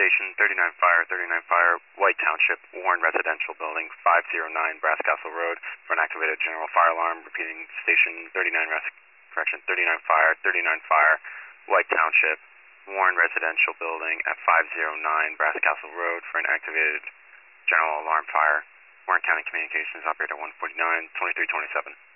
Station 39 Fire, White Township, Warren Residential Building, 509 Brass Castle Road for an activated general fire alarm. Repeating, Station 39 Fire, White Township, Warren Residential Building at 509 Brass Castle Road for an activated general alarm fire. Warren County Communications Operator 149, 2327.